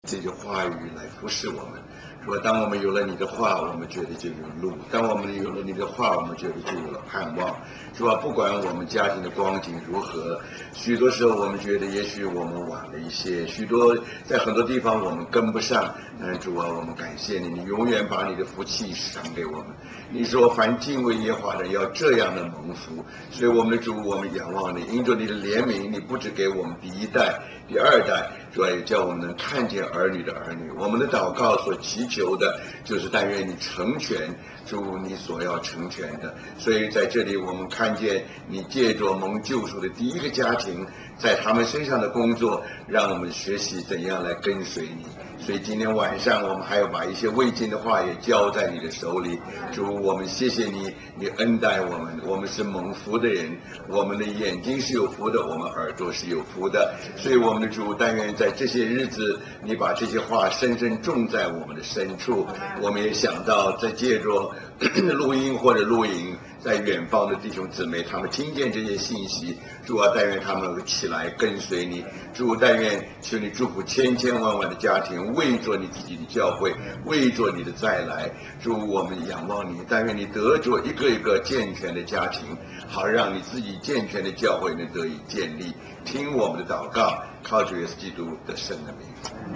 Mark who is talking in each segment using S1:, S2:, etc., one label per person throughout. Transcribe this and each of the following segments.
S1: 这句话语来服侍我们。说当我们有了你的话，我们觉得就有路；当我们有了你的话，我们觉得就有了盼望，是吧？不管我们家庭的光景如何，许多时候我们觉得也许我们晚了一些，许多在很多地方我们跟不上。但主啊，我们感谢你，你永远把你的福气赏给我们。你说凡敬畏耶和华的要这样的蒙福，所以我们的主，我们仰望你，因着你的怜悯，你不只给我们第一代、第二代，主啊，也叫我们能看见儿女的儿女。我们的祷告所祈求的，就是但愿你成全，主你所要成全的。所以在这里，我们看见你借着蒙救赎的第一个家庭，在他们身上的工作，让我们学习怎样来跟随你。所以今天晚上，我们还要把一些未尽的话也交在你的手里。主，我们谢谢你，你恩待我们，我们是蒙福的人，我们的眼睛是有福的，我们耳朵是有福的。所以我们的主，但愿在这些日子，你把这些话深深种在我们的深处。我们也想到，在借着录音或者录影，在远方的弟兄姊妹，他们听见这些信息，主啊，但愿他们起来跟随你。主，但愿求你祝福千千万万的家庭，为着你自己的教会，为着你的再来。主，我们仰望你，但愿你得着一个一个健全的家庭，好让你自己健全的教会能得以建立。听我们的祷告，靠主耶稣基督的圣的名。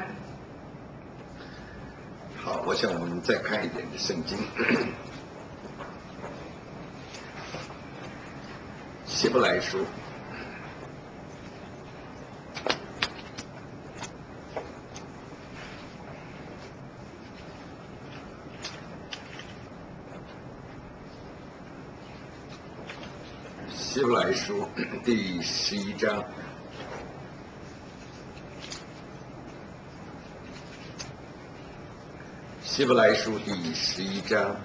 S1: 好，我想我们再看一点的圣经。希伯来书希伯来书第11章。希伯来书第11章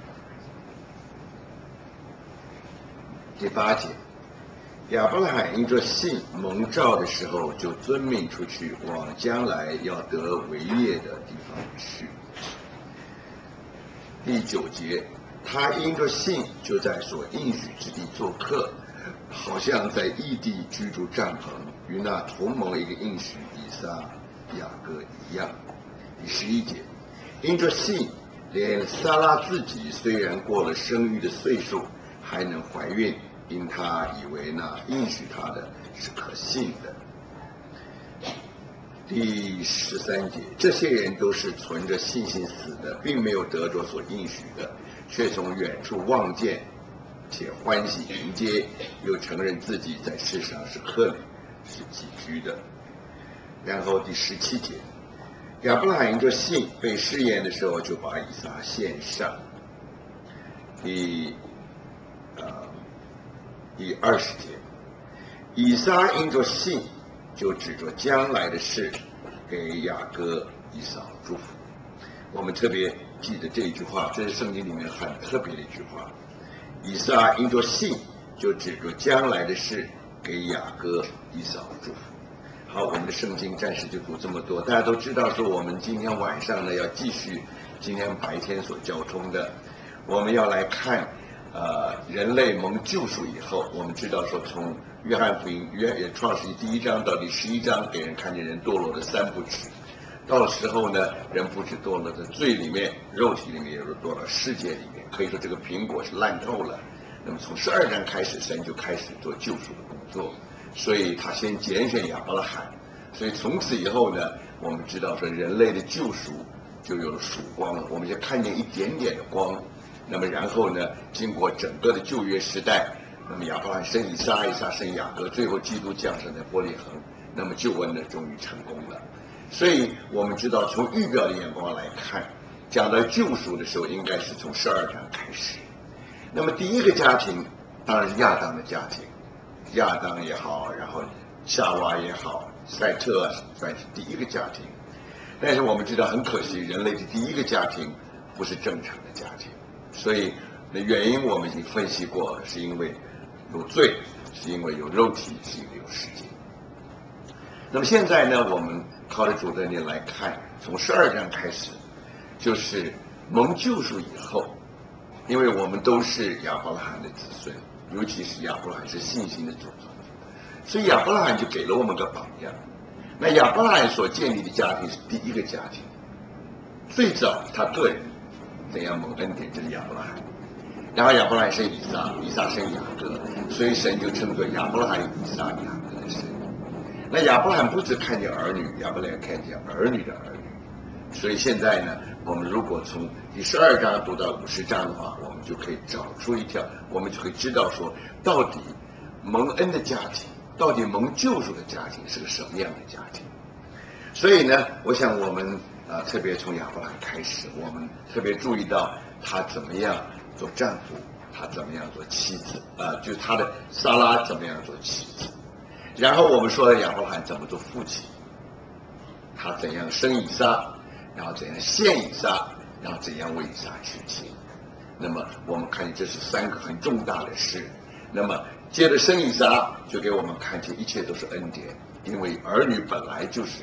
S1: 第8节，亚伯拉罕因着信蒙召的时候，就遵命出去，往将来要得为业的地方去。第9节，他因着信就在所应许之地做客，好像在异地居住帐篷，与那同盟一个应许以撒、雅各一样。第11节，因着信，连撒拉自己虽然过了生育的岁数，还能怀孕，因他以为那应许他的是可信的。第13节，这些人都是存着信心死的，并没有得着所应许的，却从远处望见，且欢喜迎接，又承认自己在世上是客旅，是寄居的。然后第17节，亚伯拉罕因着信被试验的时候，就把以撒献上。第20节，以撒因着信就指着将来的事给雅各、以扫祝福。我们特别记得这一句话，这是圣经里面很特别的一句话。以撒因着信就指着将来的事给雅各、以扫祝福。好，我们的圣经暂时就读这么多。大家都知道说，我们今天晚上呢要继续今天白天所交通的，我们要来看人类蒙救赎以后，我们知道说，从约翰福音创世记第1章到第11章，给人看见人堕落的3部曲。到了时候呢，人不止堕落在罪里面，肉体里面也堕落世界里面。可以说这个苹果是烂透了。那么从12章开始，神就开始做救赎的工作，所以他先拣选亚伯拉罕。所以从此以后呢，我们知道说人类的救赎就有了曙光了，我们就看见一点点的光。那么然后呢，经过整个的旧约时代，那么亚伯拉罕生以撒，以撒生雅各，最后基督降生在伯利恒，那么救恩呢终于成功了。所以我们知道，从预表的眼光来看，讲到救赎的时候，应该是从12章开始。那么第一个家庭当然是亚当的家庭，亚当也好，然后夏娃也好，赛特算是第一个家庭。但是我们知道，很可惜，人类的第一个家庭不是正常的家庭。所以那原因我们已经分析过了，是因为有罪，是因为有肉体，是因为有世界。那么现在呢，我们靠着主的念来看，从12章开始，就是蒙救赎以后，因为我们都是亚伯拉罕的子孙，尤其是亚伯拉罕是信心的种族，所以亚伯拉罕就给了我们个榜样。 那亚伯拉罕所建立的家庭是第一个家庭，最早他个人怎样蒙恩典，这是亚伯拉罕。然后亚伯拉罕生以撒，以撒生雅各，所以神就称作亚伯拉罕、以撒、雅各的神。那亚伯拉罕不只看见儿女，亚伯拉罕看见儿女的儿女。所以现在呢，我们如果从第12章读到50章的话，我们就可以找出一条，我们就可以知道说，到底蒙恩的家庭，到底蒙救赎的家庭是个什么样的家庭。所以呢，我想我们特别从亚伯拉罕开始，我们特别注意到他怎么样做丈夫，他怎么样做妻子就是他的撒拉怎么样做妻子。然后我们说亚伯拉罕怎么做父亲，他怎样生以撒，然后怎样献以撒，然后怎样为以撒娶亲。那么我们看见这是3个很重大的事。那么接着生以撒，就给我们看见一切都是恩典，因为儿女本来就是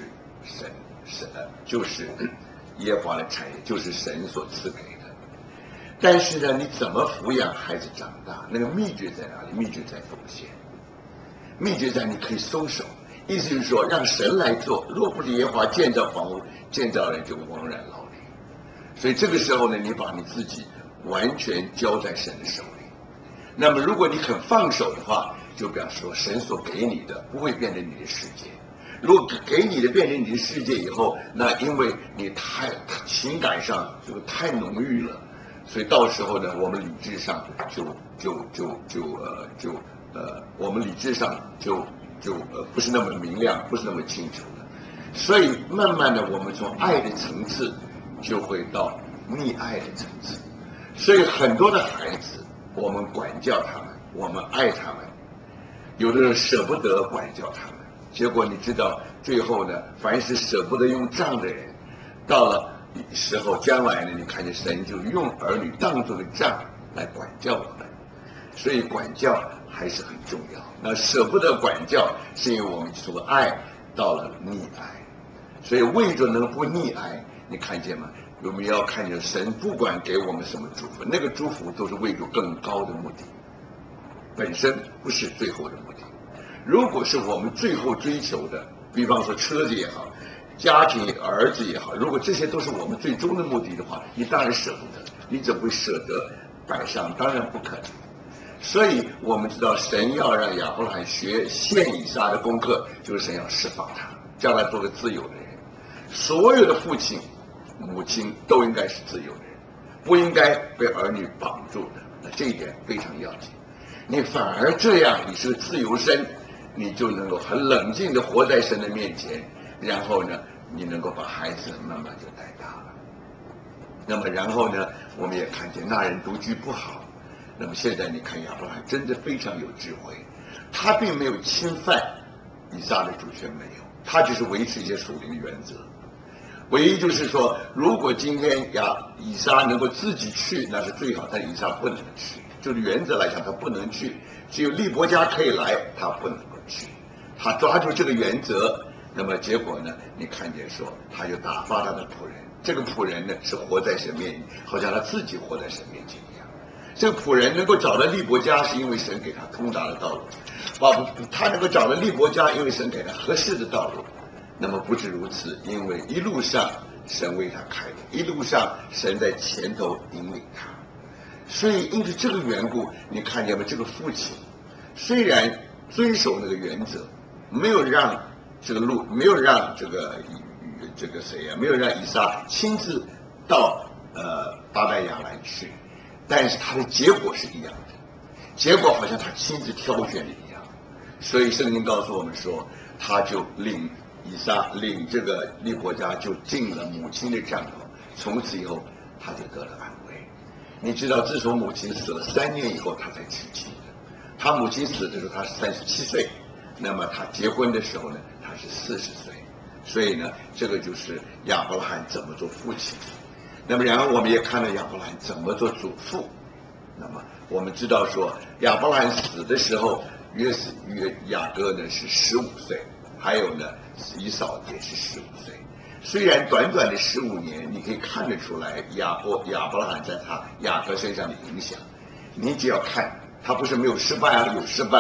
S1: 就是耶和华的产业，就是神所赐给的。但是呢，你怎么抚养孩子长大，那个秘诀在哪里？秘诀在奉献，秘诀在你可以松手。意思就是说，让神来做，若不是耶和华建造房屋，建造人就枉然劳力。所以这个时候呢，你把你自己完全交在神的手里。那么如果你肯放手的话，就表示说神所给你的不会变成你的世界。如果给你的变成你的世界以后，那因为你情感上就太浓郁了，所以到时候呢，我们理智上我们理智上不是那么明亮，不是那么清楚了。所以慢慢的，我们从爱的层次就会到溺爱的层次。所以很多的孩子，我们管教他们，我们爱他们，有的人舍不得管教他们，结果你知道，最后呢，凡是舍不得用杖的人，到了时候将来呢，你看见神就用儿女当作个杖来管教我们。所以管教还是很重要。那舍不得管教，是因为我们从爱到了溺爱。所以为着能不溺爱，你看见吗？我们要看见神不管给我们什么祝福，那个祝福都是为着更高的目的，本身不是最后的目的。如果是我们最后追求的，比方说车子也好，家庭儿子也好，如果这些都是我们最终的目的的话，你当然舍不得，你怎么会舍得摆上？当然不可能。所以我们知道神要让亚伯拉罕学献以撒的功课，就是神要释放他，将来做个自由的人。所有的父亲母亲都应该是自由的人，不应该被儿女绑住的。那这一点非常要紧。你反而这样，你是个自由身，你就能够很冷静地活在神的面前，然后呢，你能够把孩子慢慢就带大了。那么然后呢，我们也看见那人独居不好。那么现在你看亚伯拉罕真的非常有智慧，他并没有侵犯以撒的主权，没有，他只是维持一些属灵的原则。唯一就是说，如果今天以撒能够自己去，那是最好，但以撒不能去，就是原则来讲他不能去，只有利伯家可以来，他不能够去。他抓住这个原则，那么结果呢，你看见说他就打发他的仆人，这个仆人呢是活在神面前，好像他自己活在神面前一样。这个仆人能够找到利伯家，是因为神给他通达的道路；他能够找到利伯家，因为神给他合适的道路。那么不止如此，因为一路上神为他开路，一路上神在前头引领他。所以因此这个缘故，你看见吗？这个父亲虽然遵守那个原则，没有让这个路，没有让这个没有让以撒亲自到巴代亚来去。但是他的结果是一样的，结果好像他亲自挑选的一样。所以圣经告诉我们说，他就领这个利伯家就进了母亲的帐篷，从此以后他就得了安慰。你知道，自从母亲死了3年以后，他才娶妻的。他母亲死的时候他是37岁，那么他结婚的时候呢，他是40岁。所以呢，这个就是亚伯拉罕怎么做父亲。那么然后我们也看到亚伯拉罕怎么做祖父。那么我们知道说，亚伯拉罕死的时候，雅各呢是15岁，还有呢以扫也是15岁。虽然短短的15年，你可以看得出来亚伯拉罕在雅各身上的影响。你只要看，他不是没有失败啊，有失败。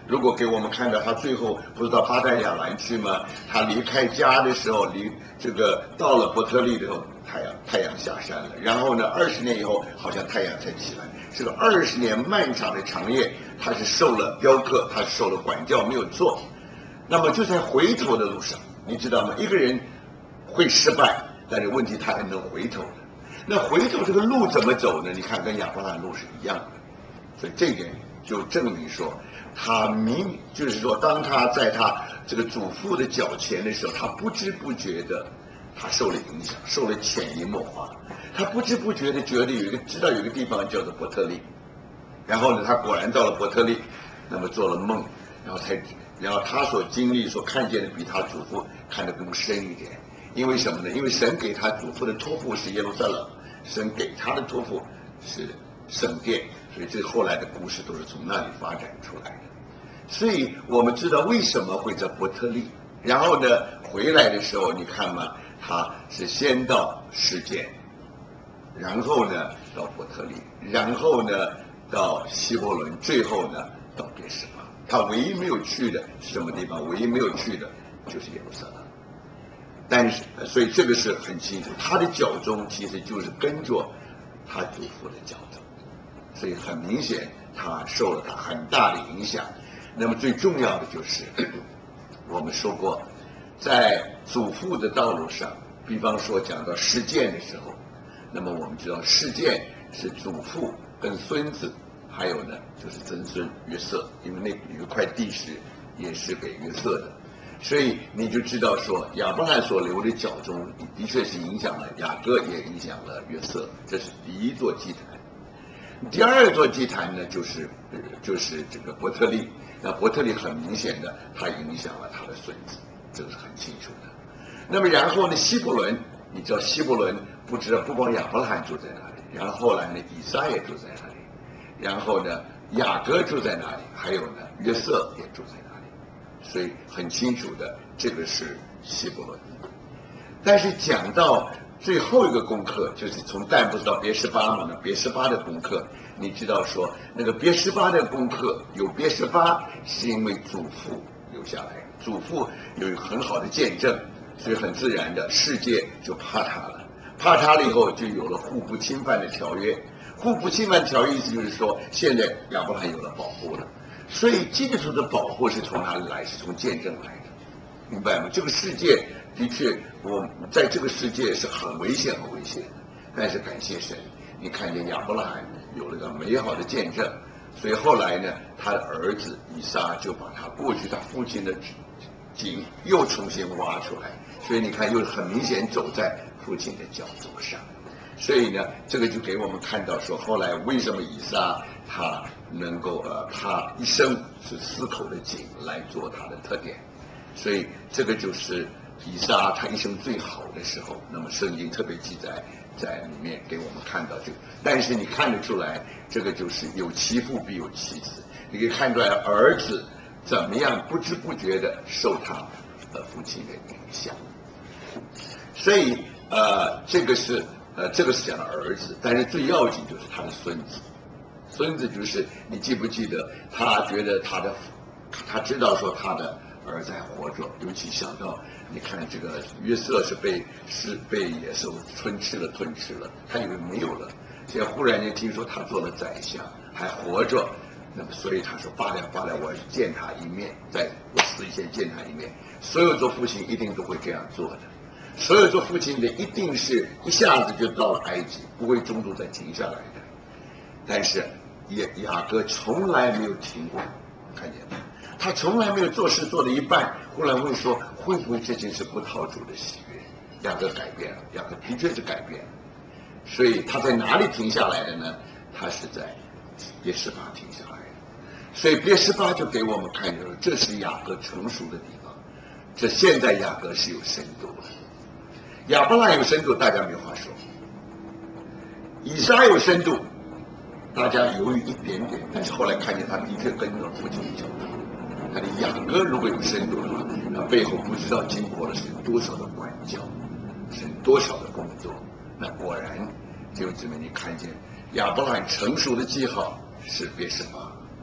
S1: 如果给我们看到他最后不是到巴旦亚兰去吗？他离开家的时候，到了伯特利的时候，太阳下山了。然后呢，20年以后，好像太阳才起来。这个20年漫长的长夜，他是受了雕刻，他是受了管教，没有错。那么就在回头的路上，你知道吗？一个人会失败，但是问题他还能回头的。那回头这个路怎么走呢？你看跟亚伯拉罕路是一样的。所以这一点就证明说，就是说，当他在他这个祖父的脚前的时候，他不知不觉的，他受了影响，受了潜移默化，他不知不觉的知道有一个地方叫做伯特利，然后呢，他果然到了伯特利，那么做了梦，然后他所经历所看见的比他祖父看得更深一点，因为什么呢？因为神给他祖父的托付是耶路撒冷，神给他的托付是圣殿，所以这后来的故事都是从那里发展出来的。所以我们知道为什么会在伯特利，然后呢回来的时候，你看嘛，他是先到示剑，然后呢到伯特利，然后呢到希伯伦，最后呢到别是巴。他唯一没有去的是什么地方？唯一没有去的就是耶路撒冷。但是，所以这个是很清楚，他的脚踪其实就是跟着他祖父的脚踪，所以很明显他受了他很大的影响。那么最重要的就是我们说过，在祖父的道路上，比方说讲到示剑的时候，那么我们知道示剑是祖父跟孙子，还有呢就是曾孙约瑟，因为那有一块地也是给约瑟的，所以你就知道说亚伯兰所留的脚踪的确是影响了雅各，也影响了约瑟，这是第一座祭坛。第二座祭坛呢，就是这个伯特利。那伯特利很明显的，它影响了他的孙子，这个是很清楚的。那么然后呢，希伯伦，你知道希伯伦不光亚伯拉罕住在那里，然后后来呢，以撒也住在那里，然后呢，雅各住在那里，还有呢，约瑟也住在那里，所以很清楚的，这个是希伯伦。但是讲到最后一个功课，就是从但不是到别是巴嘛呢？别是巴的功课，你知道说那个别是巴的功课有别是巴，是因为祖父留下来，祖父有很好的见证，所以很自然的世界就怕他了，怕他了以后就有了互不侵犯的条约。互不侵犯条约意思就是说，现在亚伯拉罕有了保护了，所以基督徒的保护是从哪里来？是从见证来的，明白吗？这个世界的确，我在这个世界是很危险的，但是感谢神，你看见亚伯拉罕有了个美好的见证，所以后来呢，他的儿子以撒就把他过去他父亲的井又重新挖出来，所以你看又很明显走在父亲的脚踪上，所以呢，这个就给我们看到说，后来为什么以撒他能够他一生是4口的井来做他的特点。所以这个就是以撒他一生最好的时候，那么圣经特别记载在里面给我们看到这个。但是你看得出来，这个就是有其父必有其子，你可以看出来儿子怎么样不知不觉的受他父亲的影响。所以这个是讲儿子，但是最要紧就是他的孙子。孙子就是你记不记得，他觉得他知道说他的儿子还活着，尤其想到你看这个约瑟是被野兽吞吃了，他以为没有了，现在忽然间听说他做了宰相还活着，那么所以他说罢了，我要去见他一面，在我死以前见他一面。所有做父亲一定都会这样做的，所有做父亲的一定是一下子就到了埃及，不会中途再停下来的。但是雅各从来没有停过，看见吗？他从来没有做事做了一半，忽然问说会不会这件事不讨主的喜悦？雅各改变了，雅各的确是改变了。所以他在哪里停下来的呢？他是在别是巴停下来的。所以别是巴就给我们看见了，这是雅各成熟的地方。这现在雅各是有深度的，亚伯拉有深度，大家没话说；以撒有深度，大家犹豫一点点，但是后来看见他的确跟着父亲的脚步。那你雅各如果有深度的话，那背后不知道经过了是多少的管教，是多少的工作。那果然，弟兄姊妹，你看见亚伯拉罕成熟的记号是别是巴，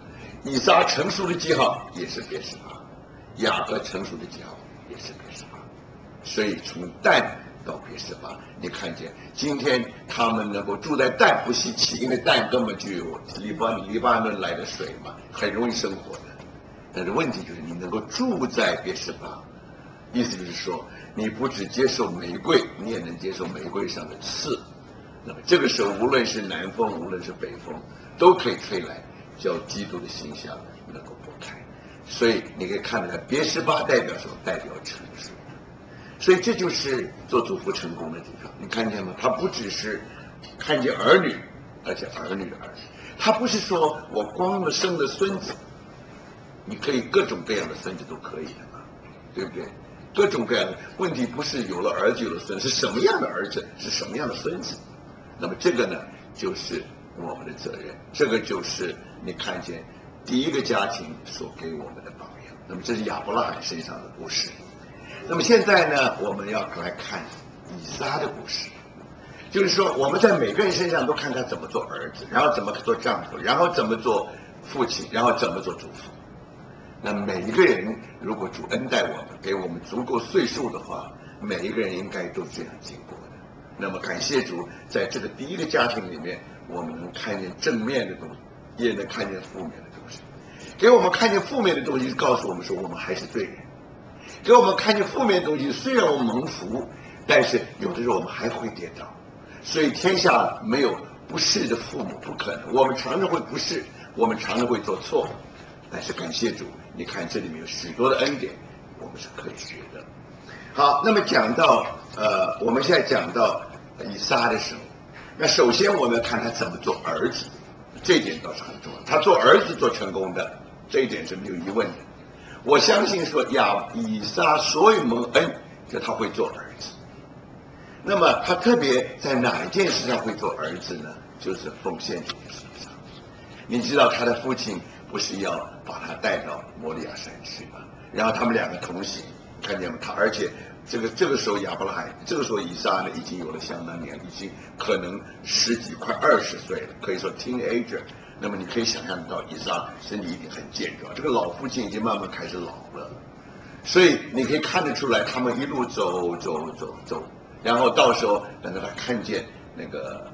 S1: 以撒成熟的记号也是别是巴，雅各成熟的记号也是别是巴，所以从但到别是巴，你看见今天他们能够住在但不稀奇，因为但根本就有黎巴嫩来的水嘛，很容易生活的。但是问题就是你能够住在别是巴，意思就是说你不只接受玫瑰，你也能接受玫瑰上的刺。那么这个时候，无论是南风，无论是北风，都可以吹来，叫基督的形象能够破开。所以你可以看到，别是巴代表什么？代表成熟。所以这就是做祖父成功的地方，你看见吗？他不只是看见儿女，而且儿女的儿女，他不是说我光了生了孙子，你可以各种各样的孙子都可以的嘛，对不对？各种各样的问题不是有了儿子有了孙子，是什么样的儿子，是什么样的孙子？那么这个呢，就是我们的责任，这个就是你看见第一个家庭所给我们的榜样。那么这是亚伯拉罕身上的故事。那么现在呢，我们要来看以撒的故事，就是说我们在每个人身上都看他怎么做儿子，然后怎么做丈夫，然后怎么做父亲，然后怎么做祖父。那每一个人，如果主恩待我们，给我们足够岁数的话，每一个人应该都这样经过的。那么感谢主，在这个第一个家庭里面，我们能看见正面的东西，也能看见负面的东西。给我们看见负面的东西，告诉我们说我们还是罪人。给我们看见负面的东西，虽然我们蒙福，但是有的时候我们还会跌倒。所以天下没有不是的父母，不可能。我们常常会不是，我们常常会做错，但是感谢主，你看这里面有许多的恩典，我们是可以学的。好，那么讲到我们现在讲到以撒的时候，那首先我们要看他怎么做儿子，这一点倒是很重要。他做儿子做成功的，这一点是没有疑问的。我相信说以撒所有蒙恩，就他会做儿子。那么他特别在哪一件事上会做儿子呢？就是奉献主的事上。你知道他的父亲不是要把他带到摩利亚山去吗？然后他们两个同行，看见吗？而且这个时候亚伯拉罕，这个时候以撒呢已经有了相当年，已经可能10几快20岁了，可以说 teenager。那么你可以想象到以撒身体一定很健壮，这个老父亲已经慢慢开始老了，所以你可以看得出来，他们一路走，然后到时候等到他看见这个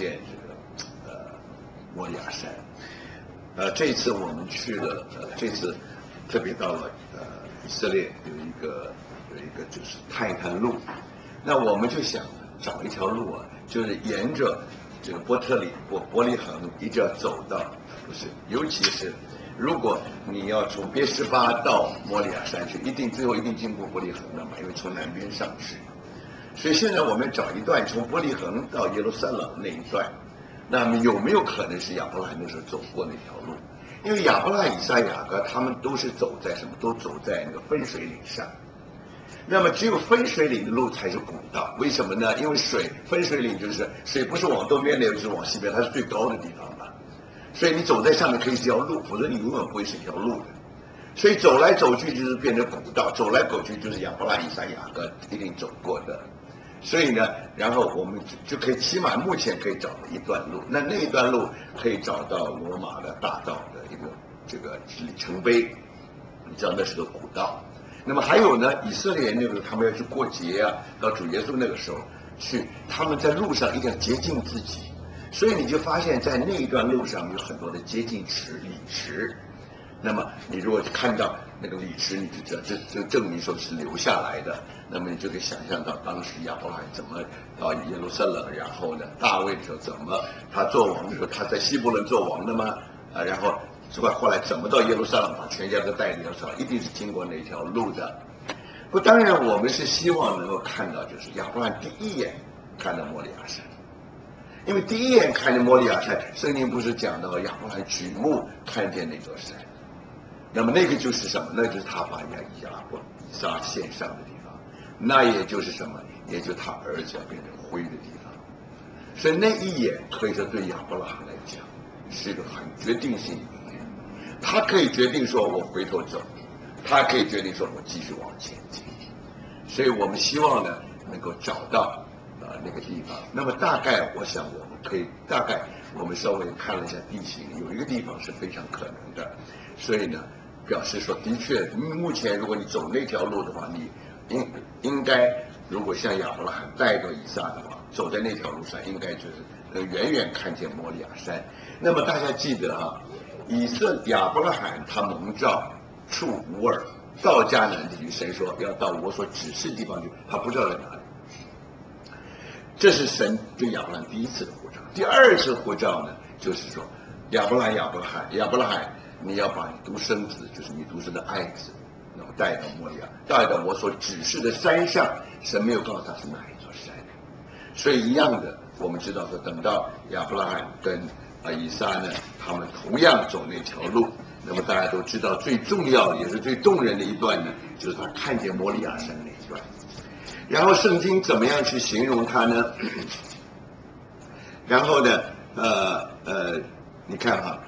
S1: 摩利亚山。这一次我们去了，这次特别到了以色列有一个就是探一探路，那我们就想找一条路啊，就是沿着这个伯利恒一直要走到，不是，尤其是如果你要从别是巴到摩利亚山去，最后一定经过伯利恒的嘛，因为从南边上去。所以现在我们找一段从伯利恒到耶路撒冷那一段，那么有没有可能是亚伯拉罕那时候走过那条路？因为亚伯拉罕、以撒、雅各他们都是走在什么？都走在那个分水岭上。那么只有分水岭的路才是古道，为什么呢？因为分水岭就是水不是往东边流，就是往西边，它是最高的地方嘛。所以你走在上面可以是条路，否则你永远不会是一条路的。所以走来走去就是变成古道，走来走去就是亚伯拉罕、以撒、雅各一定走过的。所以呢，然后我们就可以起码目前可以找到一段路，那一段路可以找到罗马的大道的一个这个里程碑，你知道那是个古道。那么还有呢，以色列人那个他们要去过节啊，到主耶稣那个时候去，他们在路上一定要洁净自己，所以你就发现，在那一段路上有很多的洁净池、礼池。那么你如果看到那个礼池，你就知道这证明说是留下来的。那么你就可以想象到当时亚伯拉罕怎么到耶路撒冷，然后呢，大卫的时候怎么他做王的时候，他在希伯伦做王的嘛，然后后来怎么到耶路撒冷把全家都带到耶路撒冷，一定是经过那条路的。不，当然我们是希望能够看到，就是亚伯拉罕第一眼看到摩利亚山。因为第一眼看见摩利亚山，圣经不是讲到亚伯拉罕举目看见那座山，那么那个就是什么？那就是他把以撒献上的地方，那也就是什么？也就是他儿子要变成灰的地方。所以那一眼可以说对亚伯拉罕来讲是一个很决定性的一眼，他可以决定说我回头走，他可以决定说我继续往前进。所以我们希望呢能够找到那个地方。那么大概我想我们可以大概我们稍微看了一下地形，有一个地方是非常可能的，所以呢，表示说的确，目前如果你走那条路的话，你应该如果像亚伯拉罕带着以撒的话，走在那条路上，应该就是能远远看见摩利亚山。那么大家记得啊，亚伯拉罕他蒙召出乌尔到迦南地区，神说要到我所指示的地方去，他不知道在哪里。这是神对亚伯拉罕第一次的呼召。第二次呼召呢，就是说亚伯拉罕，你要把你独生子，就是你独生的爱子，那么带到摩利亚，带到我所指示的山上。神没有告诉他是哪一座山，所以一样的，我们知道说，等到亚伯拉罕跟以撒呢，他们同样走那条路。那么大家都知道，最重要也是最动人的一段呢，就是他看见摩利亚山那一段。然后圣经怎么样去形容他呢？然后呢，你看哈，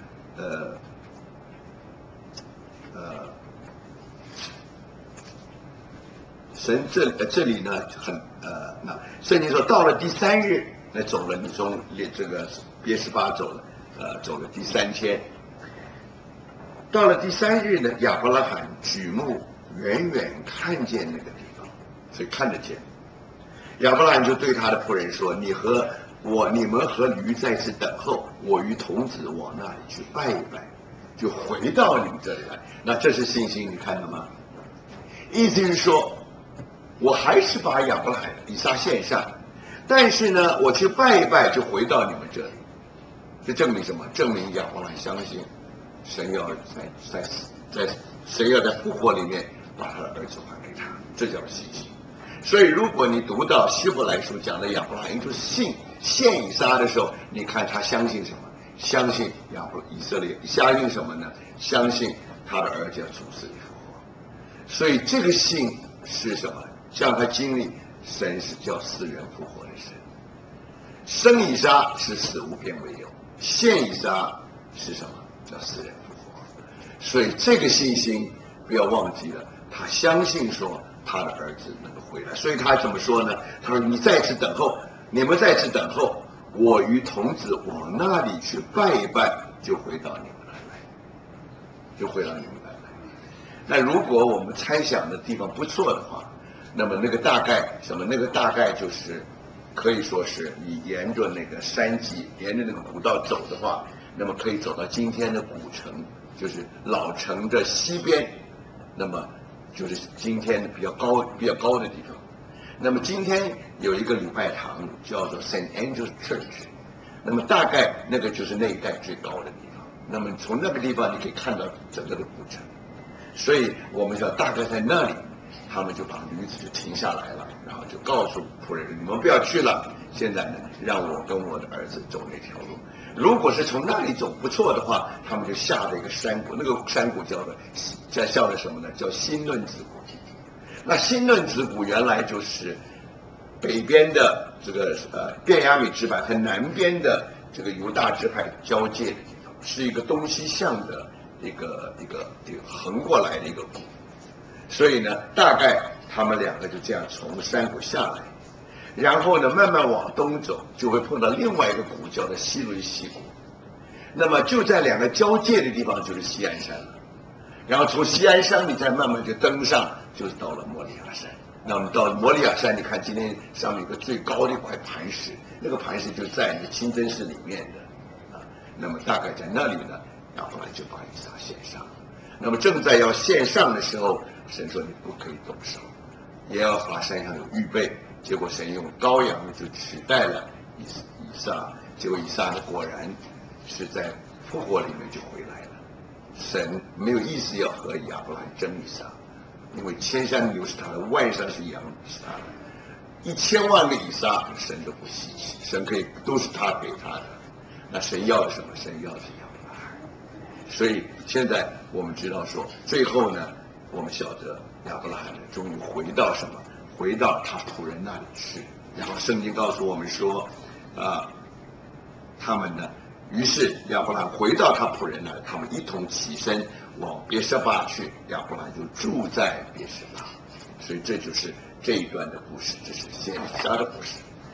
S1: 神这里呢那圣经说到了第3日，那走了，你从这个别是巴走了第3天，到了第3日呢，亚伯拉罕举目远远看见那个地方，所以看得见。亚伯拉罕就对他的仆人说：“你们和驴在此等候，我与童子往那里去拜一拜，就回到你们这里来。”那这是信心，你看到吗？意思是说，我还是把亚伯拉罕、以撒献上，但是呢，我去拜一拜，就回到你们这里。这证明什么？证明亚伯拉罕相信神要神要在复活里面把他的儿子还给他，这叫信心。所以，如果你读到希伯来书讲的亚伯拉罕就是献以撒的时候，你看他相信什么？相信以色列，相信什么呢？相信他的儿子要从死里复活。所以这个信是什么？让他经历神是叫死人复活的神。生以撒是死无变为有，献以撒是什么？叫死人复活。所以这个信心不要忘记了，他相信说他的儿子能够回来。所以他怎么说呢？他说：“你在此等候，你们在此等候，我与童子往那里去拜一拜，就回到你们那来，就回到你们那来。”那如果我们猜想的地方不错的话，那么那个大概什么？那个大概就是可以说是你沿着那个山脊，沿着那个古道走的话，那么可以走到今天的古城，就是老城的西边，那么就是今天比较高的地方。那么今天有一个礼拜堂叫做 Saint Andrew's Church， 那么大概那个就是那一带最高的地方。那么从那个地方你可以看到整个的古城，所以我们说大概在那里，他们就把驴子就停下来了，然后就告诉仆人：“你们不要去了，现在呢，让我跟我的儿子走那条路。如果是从那里走不错的话，他们就下了一个山谷，那个山谷叫的什么呢？叫新论子谷。那新论子谷原来就是北边的这个便雅悯支派和南边的这个犹大支派交界的地方，是一个东西向的一个横过来的一个谷。所以呢，大概他们两个就这样从山谷下来，然后呢，慢慢往东走，就会碰到另外一个谷，叫做西伦西谷。那么就在两个交界的地方就是锡安山了。然后从锡安山你再慢慢就登上，就是到了摩利亚山。那么到摩利亚山，你看今天上面有个最高的一块磐石，那个磐石就在你的清真寺里面的那么大概在那里呢，亚伯兰就把以撒献上。那么正在要献上的时候，神说你不可以动手，也要把山上有预备。结果神用羔羊就取代了以撒，结果以撒呢果然是在复活里面就回来了。神没有意思要和亚伯兰争以撒，因为千山牛是他的，万山是羊是他的，1000万个以撒神都不稀奇，神可以都是他给他的。那神要的什么？神要的是亚伯拉罕。所以现在我们知道说，最后呢，我们晓得亚伯拉罕终于回到什么？回到他仆人那里去。然后圣经告诉我们说，他们呢，于是亚伯兰回到他仆人那里，他们一同起身往别是巴去，亚伯兰就住在别是巴。所以这就是这一段的故事，这是献以撒的故事。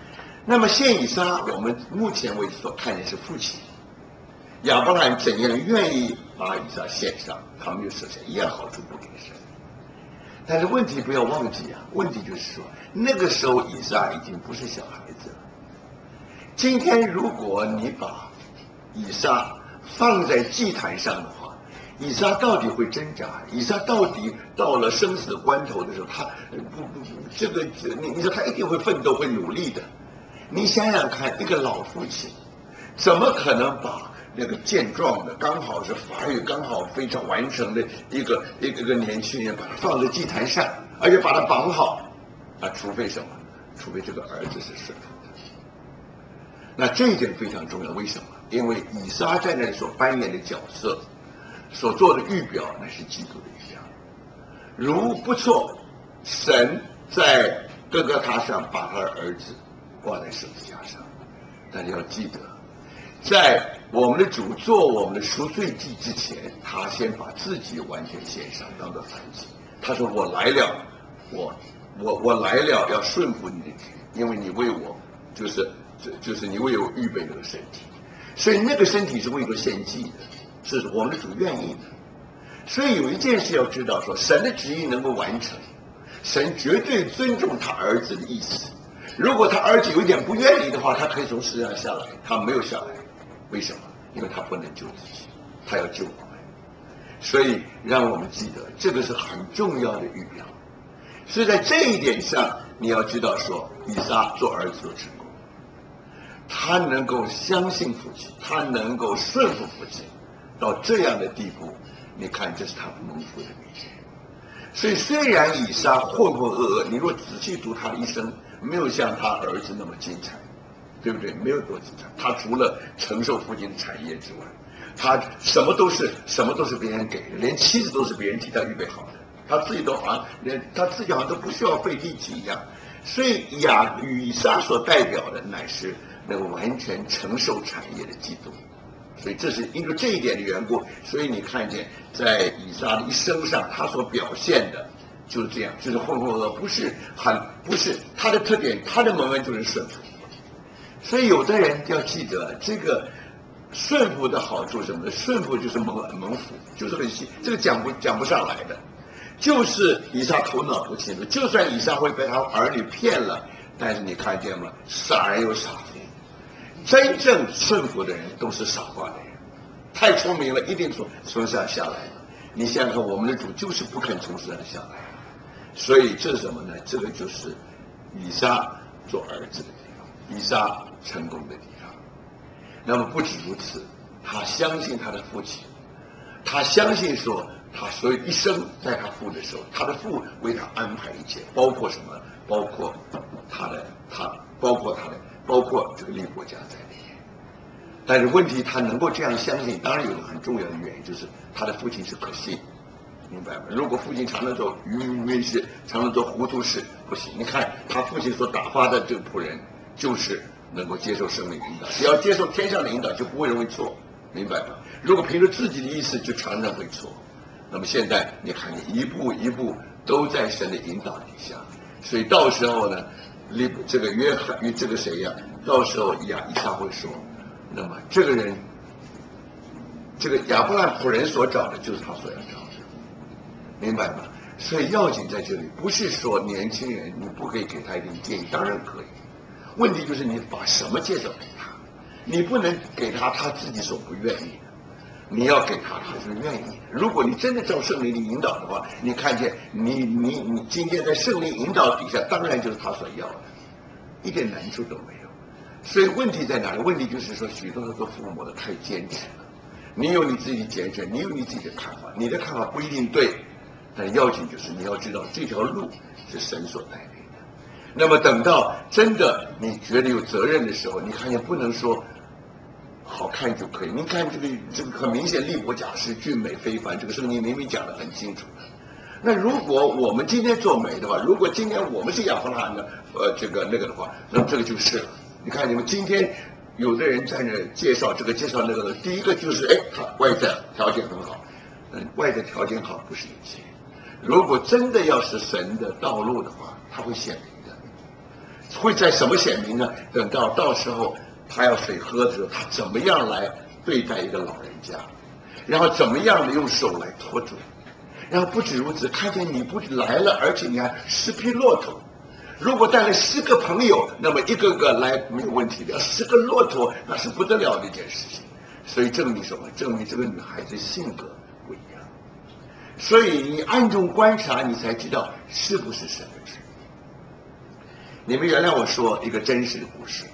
S1: 那么献以撒，我们目前为止所看见是父亲亚伯拉罕怎样愿意把以撒献上，他们就舍下一样好处不给神。但是问题不要忘记啊，问题就是说那个时候以撒已经不是小孩子了。今天如果你把以撒放在祭坛上的话，以撒到底会挣扎？以撒到底到了生死关头的时候，他你说他一定会奋斗，会努力的。你想想看，一个老父亲怎么可能把那个健壮的、刚好是发育刚好非常完成的一个年轻人，把他放在祭坛上，而且把他绑好啊？除非什么？除非这个儿子是顺服的。那这一点非常重要，为什么？因为以撒在那里所扮演的角色，所做的预表，那是基督的一样。如不错，神在各个他上把他的儿子挂在十字架上，但是要记得，在我们的主做我们的赎罪祭之前，他先把自己完全献上，当做燔祭。他说：“我来了，我来了，要顺服你的旨意，因为你为我就是你为我预备那个身体，所以那个身体是为了献祭的，是我们的主愿意的。所以有一件事要知道说，神的旨意能够完成，神绝对尊重他儿子的意思。如果他儿子有一点不愿意的话，他可以从十字架下来，他没有下来，为什么？因为他不能救自己，他要救我们。所以让我们记得，这个是很重要的预表。所以在这一点上，你要知道说，以撒做儿子的成功，他能够相信父亲，他能够顺服父亲，到这样的地步，你看这是他蒙福的秘诀。所以虽然以撒浑浑噩噩，你若仔细读他的一生，没有像他儿子那么精彩，对不对？没有多精彩。他除了承受父亲的产业之外，他什么都是别人给的，连妻子都是别人替他预备好的，他自己都好像都不需要费力气一样。所以以撒所代表的乃是那个完全承受产业的基督。所以这是因为这一点的缘故，所以你看见在以撒的一生上，他所表现的就是这样，就是浑浑噩噩，不是他的特点，他的蒙恩就是顺服。所以有的人要记得，这个顺服的好处是什么呢？顺服就是蒙福，就是很细，这个讲不上来的。就是以撒头脑不清楚，就算以撒会被他儿女骗了，但是你看见吗？傻人有傻福。真正顺服的人都是傻瓜的人，太聪明了，一定从十字架下来了。你想想看，我们的主就是不肯从十字架下来，所以这是什么呢？这个就是以撒做儿子的地方，以撒成功的地方。那么不止如此，他相信他的父亲，他相信说他所以一生在他父的时候，他的父为他安排一切，包括什么？包括包括这个利伯家在内。但是问题，他能够这样相信，当然有个很重要的原因，就是他的父亲是可信，明白吗？如果父亲常常做愚昧事，常常做糊涂事，不行。你看他父亲所打发的这个仆人，就是能够接受神的引导，只要接受天上的引导，就不会容易错，明白吗？如果凭着自己的意思，就常常会错。那么现在你看见一步一步都在神的引导底下，所以到时候呢，这个约翰与这个谁呀？到时候以撒会说，那么这个人，这个亚伯拉罕仆人所找的就是他所要找的，明白吗？所以要紧在这里，不是说年轻人你不可以给他一点建议，当然可以。问题就是你把什么介绍给他，你不能给他他自己所不愿意的，你要给他他是愿意的。如果你真的照圣灵的引导的话，你看见你今天在圣灵引导底下，当然就是他所要的，一点难处都没有。所以问题在哪里？问题就是说，许多的做父母的太坚持了。你有你自己的坚持，你有你自己的看法，你的看法不一定对，但要紧就是你要知道这条路是神所带领的。那么等到真的你觉得有责任的时候，你看见不能说好看就可以。您看这个很明显，利伯家是俊美非凡，这个圣经明明讲得很清楚的。那如果我们今天做美的话，如果今天我们是亚伯拉罕的那个的话，那么这个就是了。你看你们今天有的人在那介绍这个介绍那个的，第一个就是他外在条件很好，外在条件好不是一切。如果真的要是神的道路的话，他会显明的。 会在什么显明呢？等到时候他要水喝的时候，他怎么样来对待一个老人家，然后怎么样的用手来托住，然后不止如此，看见你不止来了，而且你还10匹骆驼。如果带了10个朋友，那么一个个来没有问题的，10个骆驼那是不得了的一件事情。所以证明什么？证明这个女孩子性格不一样。所以你暗中观察，你才知道是不是神的旨意。你们原谅我说一个真实的故事。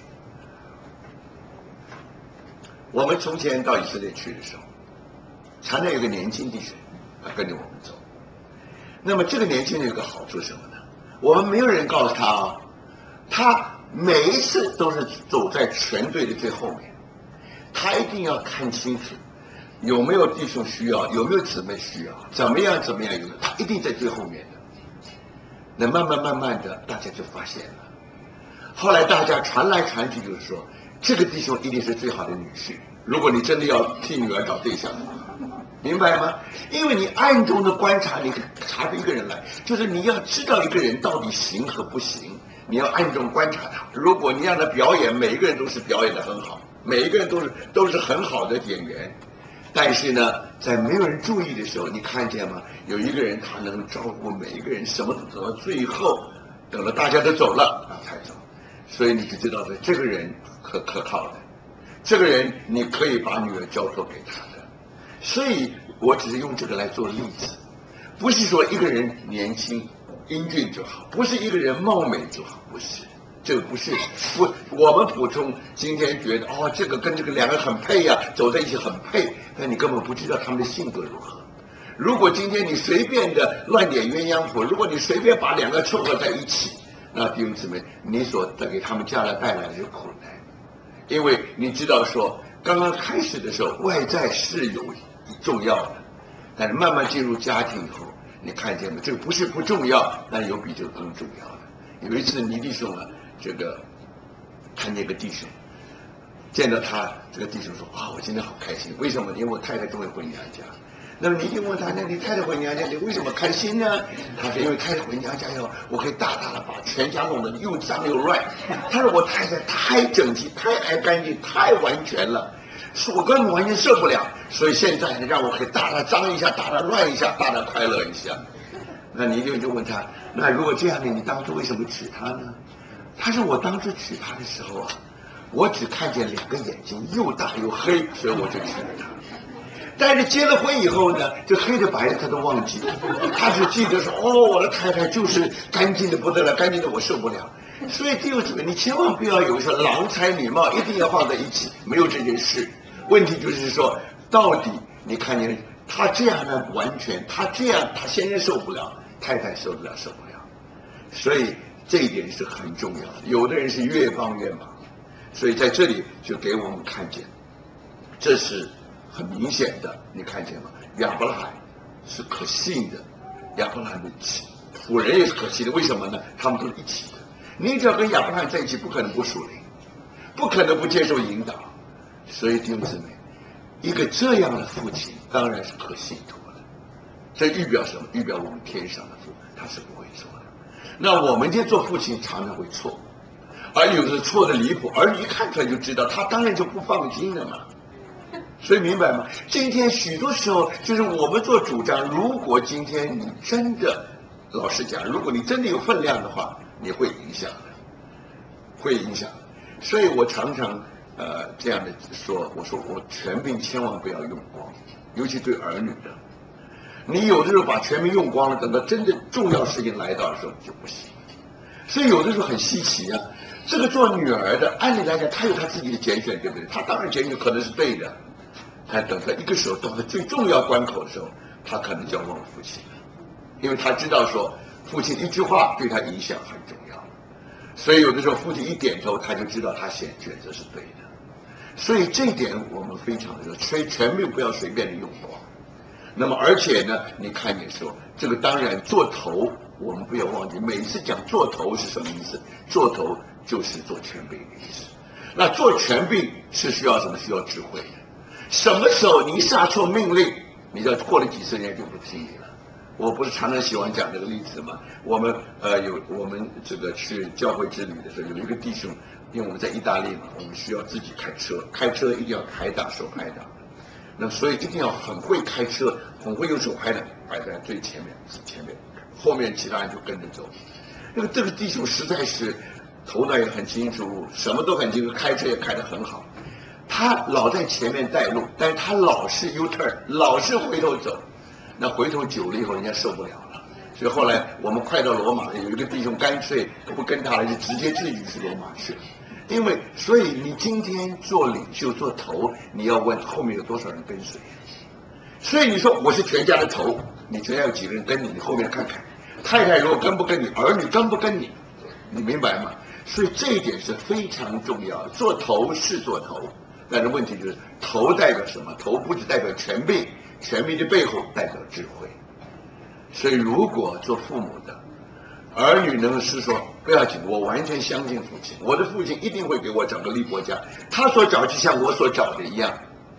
S1: 我们从前到以色列去的时候，常常有个年轻弟兄，他跟着我们走。那么这个年轻人有个好处是什么呢？我们没有人告诉他啊，他每一次都是走在全队的最后面，他一定要看清楚有没有弟兄需要，有没有姊妹需要，怎么样有，他一定在最后面的。那慢慢的，大家就发现了。后来大家传来传去，就是说这个弟兄一定是最好的女婿。如果你真的要替女儿找对象的话，明白吗？因为你暗中的观察，你查出一个人来，就是你要知道一个人到底行和不行，你要暗中观察他。如果你让他表演，每一个人都是表演得很好，每一个人都是很好的演员，但是呢，在没有人注意的时候，你看见吗？有一个人他能照顾每一个人，什么都走到最后，等到大家都走了，他才走。所以你就知道了，这个人可靠的，这个人你可以把女儿交托给他的。所以我只是用这个来做例子，不是说一个人年轻英俊就好，不是一个人貌美就好，不是，这个不是我们普通今天觉得哦，这个跟这个两个很配呀，走在一起很配，但你根本不知道他们的性格如何。如果今天你随便的乱点鸳鸯谱，如果你随便把两个凑合在一起，那弟兄姊妹，你所给他们将来带来的是苦难，因为你知道说，刚刚开始的时候，外在是有重要的，但是慢慢进入家庭以后，你看见吗？这个不是不重要，但有比这个更重要的。有一次，你弟兄啊，这个看见个弟兄，见到他，这个弟兄说：“啊，我今天好开心，为什么？因为我太太终于回娘家。”那么你就问他，那你太太回娘家，你为什么开心呢？他说，因为太太回娘家以后，我可以大大的把全家弄得又脏又乱。他说我太太太整齐，太爱干净，太完全了，我根本完全受不了。所以现在呢，让我可以大大脏一下，大大乱一下，大大快乐一下。那你就问他，那如果这样的，你当初为什么娶她呢？他说我当初娶她的时候啊，我只看见2个眼睛又大又黑，所以我就娶了她。但是结了婚以后呢，这黑的白的他都忘记了，他只记得说，哦，我的太太就是干净的不得了，干净的我受不了。所以弟兄姊妹，你千万不要有说郎才女貌一定要放在一起，没有这件事。问题就是说，到底你看见他这样呢，完全他这样，他先生受不了，太太受不了。所以这一点是很重要的。有的人是越帮越忙，所以在这里就给我们看见，这是很明显的，你看见吗？亚伯拉罕是可信的，亚伯拉罕的仆人也是可信的。为什么呢？他们都是一起的。你只要跟亚伯拉罕在一起，不可能不属灵，不可能不接受引导。所以弟兄姊妹，一个这样的父亲当然是可信托的。这预表什么？预表我们天上的父，他是不会错的。那我们这做父亲常常会错，而有的错的离谱，儿女一看出来就知道，他当然就不放心了嘛。所以明白吗？今天许多时候就是我们做主张，如果今天你真的，老实讲，如果你真的有分量的话，你会影响的，会影响。所以我常常这样的说，我说我权柄千万不要用光，尤其对儿女的。你有的时候把权柄用光了，等到真的重要事情来到的时候就不行。所以有的时候很稀奇啊，这个做女儿的，按理来讲，她有她自己的拣选，对不对？她当然拣选可能是对的。他等到一个时候到了最重要关口的时候，他可能就要忘了父亲了，因为他知道说父亲一句话对他影响很重要，所以有的时候父亲一点头，他就知道他选择是对的。所以这一点我们非常的说，权柄不要随便的用光。那么而且呢，你看见说这个当然做头，我们不要忘记，每次讲做头是什么意思？做头就是做权柄的意思。那做权柄是需要什么？需要智慧的。什么时候你下错命令，你知道过了几十年就不听你了， 我不是常常喜欢讲这个例子吗？我们这个去教会之旅的时候，有一个弟兄，因为我们在意大利嘛，我们需要自己开车，开车一定要拍打手拍打，那所以一定要很会开车，很会用手拍的摆在最前面，后面其他人就跟着走。这个弟兄实在是头脑也很清楚，什么都很清楚，开车也开得很好。他老在前面带路，但是他老是 U turn， 老是回头走。那回头久了以后，人家受不了了。所以后来我们快到罗马，有一个弟兄干脆不跟他了，就直接自己去罗马去了。所以你今天做领袖做头，你要问后面有多少人跟随。所以你说我是全家的头，你全家有几个人跟你？你后面看看，太太如果跟不跟你，儿女跟不跟你，你明白吗？所以这一点是非常重要的。做头是做头，但是问题就是头代表什么？头不只代表权柄，权柄的背后代表智慧。所以如果做父母的儿女能是说不要紧，我完全相信父亲，我的父亲一定会给我找个立国家，他所找就像我所找的一样，